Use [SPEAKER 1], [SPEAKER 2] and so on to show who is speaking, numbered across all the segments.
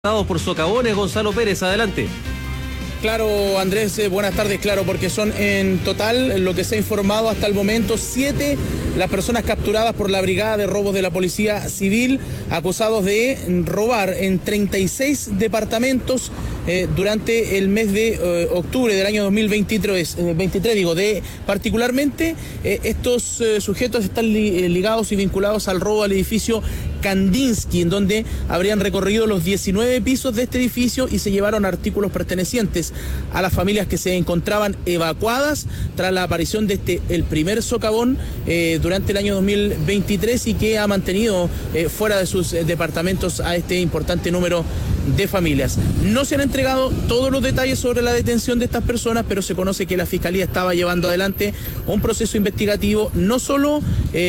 [SPEAKER 1] Por socavones, Gonzalo Pérez, adelante.
[SPEAKER 2] Claro, Andrés, buenas tardes. Claro, porque son en total, lo que se ha informado hasta el momento, 7 las personas capturadas por la Brigada de Robos de la Policía Civil, acusados de robar en 36 departamentos durante el mes de octubre del año 2023. Particularmente, estos sujetos están ligados y vinculados al robo al edificio Kandinsky, en donde habrían recorrido los 19 pisos de este edificio y se llevaron artículos pertenecientes a las familias que se encontraban evacuadas tras la aparición de el primer socavón durante el año 2023 y que ha mantenido fuera de sus departamentos a este importante número de familias. No se han entregado todos los detalles sobre la detención de estas personas, pero se conoce que la Fiscalía estaba llevando adelante un proceso investigativo, no solo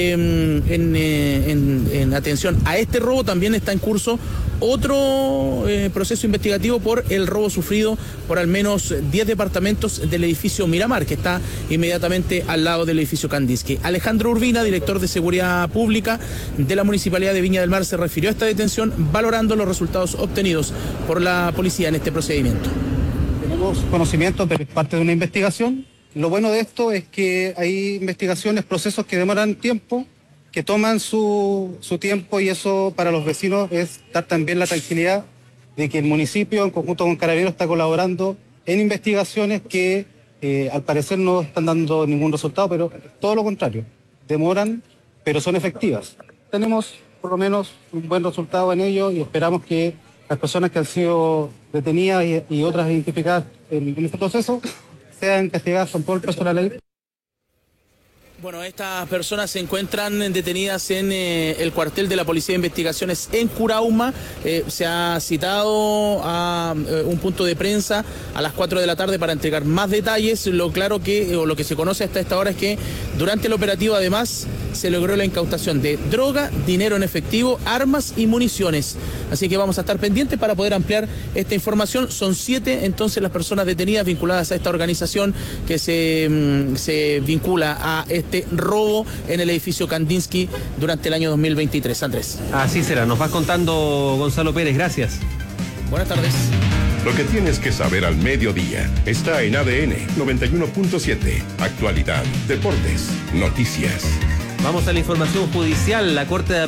[SPEAKER 2] en atención a este robo, también está en curso otro proceso investigativo por el robo sufrido por al menos 10 departamentos del edificio Miramar, que está inmediatamente al lado del edificio Kandinsky. Alejandro Urbina, director de Seguridad Pública de la Municipalidad de Viña del Mar, se refirió a esta detención valorando los resultados obtenidos por la policía en este procedimiento.
[SPEAKER 3] Tenemos conocimiento de parte de una investigación. Lo bueno de esto es que hay investigaciones, procesos que demoran tiempo, que toman su tiempo, y eso para los vecinos es dar también la tranquilidad de que el municipio en conjunto con Carabineros está colaborando en investigaciones que al parecer no están dando ningún resultado, pero todo lo contrario, demoran pero son efectivas. Tenemos por lo menos un buen resultado en ello y esperamos que las personas que han sido detenidas y otras identificadas en este proceso sean castigadas con todo el peso de la ley.
[SPEAKER 2] Bueno, estas personas se encuentran detenidas en el cuartel de la Policía de Investigaciones en Curauma. Se ha citado a un punto de prensa a las 4 de la tarde para entregar más detalles. Lo que se conoce hasta esta hora es que durante el operativo además se logró la incautación de droga, dinero en efectivo, armas y municiones. Así que vamos a estar pendientes para poder ampliar esta información. Son 7 entonces las personas detenidas vinculadas a esta organización que se vincula a este robo en el edificio Kandinsky durante el año 2023. Andrés.
[SPEAKER 1] Así será, nos vas contando, Gonzalo Pérez, gracias.
[SPEAKER 2] Buenas tardes.
[SPEAKER 4] Lo que tienes que saber al mediodía está en ADN 91.7. Actualidad, deportes, noticias.
[SPEAKER 1] Vamos a la información judicial. La Corte de